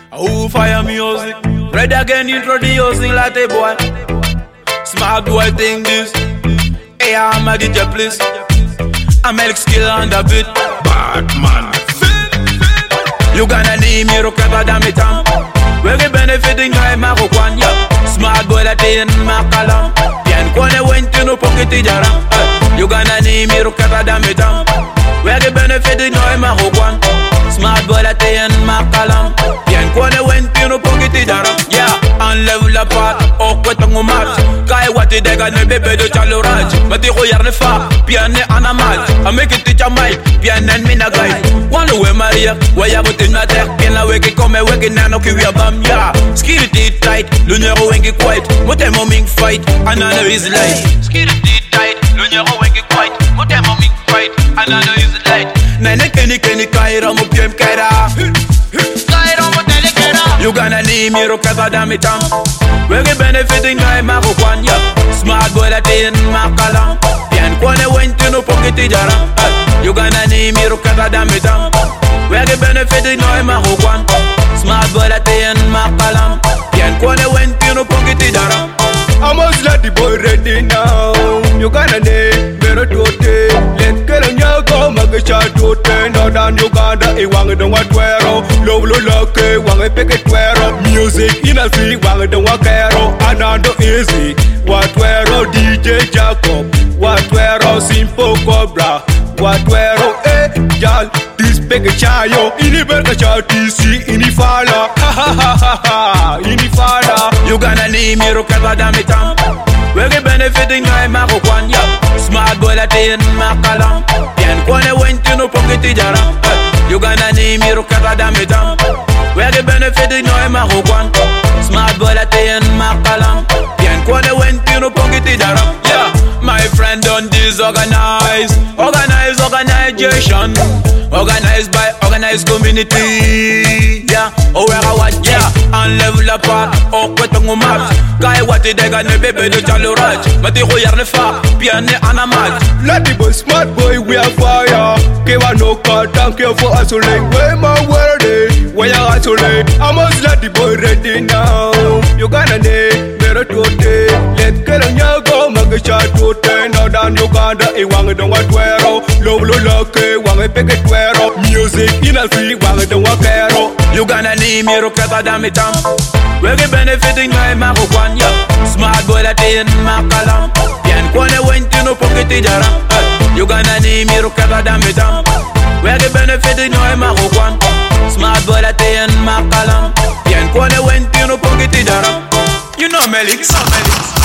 Who fire music? Ready again, introducing like a boy. Smart boy think this. Hey, I'm a DJ please. I'm Alex Skill on the beat. Batman. You gonna need me to cover damn it on. We're benefiting by Marokwan, yeah. Smart boy that in Makalam. Bien kone went to no pocket jaram. You gonna need me to cover damn it on. We're benefiting by Marokwan. Smart boy that in Makalam. Bien kone went to no pocket jaram. Yeah, on level apart. Oh, what on match. Kai what did they got no baby de chalorage. But the royal ne fa. Bien ne anamal. I make it teach a mic. Bien en mina guy. One way Maria. Why you put in la terre. Bien la weke come weke nano ki we bam ya. Skitty tight. L'honneur wengi quiet. Mote moming fight. Another is light. Skitty tight. L'honneur wengi quiet. Mote moming fight. Another is light. Nene keni kaira mo piem kaira. Kaira mo tele kaira. You gonna need me to cover damn it on. We're benefiting by Marokwan, yeah. Smart boy that in Makalam. Bien kone went to no pocket jaram. You gonna need me to cover damn it on. We're benefiting by Marokwan. Smart boy that in Makalam. Bien kone went to no pocket jaram. I must let the boy ready now. You gonna need better to it. Let's get on your go, Magasha to 10. Northern Uganda, a wang don't want twero. Low lucky, wang a picket twero. Music in a free wang don't want caro. Anando easy. What twero, DJ Jacob. What twero, Simple Cobra. What twero, y'all. This big chayo. Ini berkacha TC, ini fala. Ha ha ha ha ha. Ini fala. You gonna need me to cover damn it on. We're benefiting by Marokwan, yeah. Smart boy that in Makalam. Bien kone went to no pocket jaram. You gonna need me to cover damn it on. We're benefiting by Marokwan. Smart boy that in Makalam. Bien kone went to no pocket jaram. Yeah, my friend on this organization. Organized by organized community. Yeah, oh where I watch, yeah. On level apart, oh quoi ton match. Kai what they got no baby de chalorage. Mais t'es royal ne fa, bien ne anamat. Let the boy smart boy we are fire. Kewa no call, thank you for hustling. Where my word is, where you hustling. I must let the boy ready now. You gonna need better to it. Let's get on your go, Magasha to 10. Northern Uganda, a wang don't want twero. Low lucky, wang a picket twero. Music in a free wang don't want caro. You gonna need me to cover damn it on. We're benefiting by Marokwan, yeah. Smart boy that in Makalam. Bien kone went to no pocket jaram. You gonna need me to cover damn it on. We're benefiting by Marokwan. Smart boy that in Makalam. Bien kone went to no pocket jaram. You know Melix.